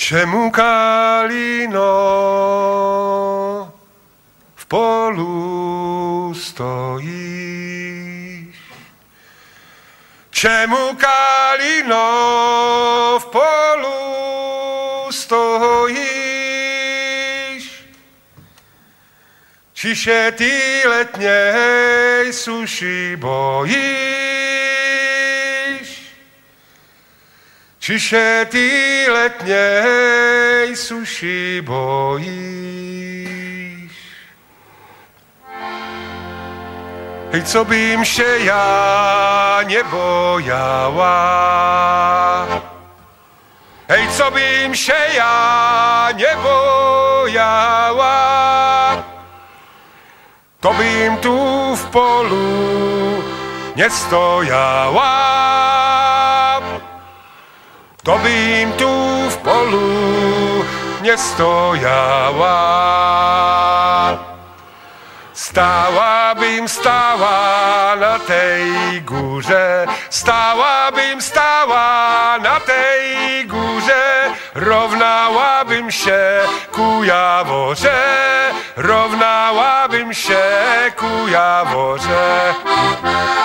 Czemu kalino w polu stoisz? Czemu kalino w polu stoisz? Ci się ty letniej suszy boisz? Czy się ty letniej suszy boisz? Hej, co bym się ja nie bojała? Hej, co bym się ja nie bojała? To bym tu w polu nie stojała. To bym tu w polu nie stojała. Stałabym stała na tej górze, stałabym stała na tej górze, równałabym się ku Jaworze, równałabym się ku Jaworze.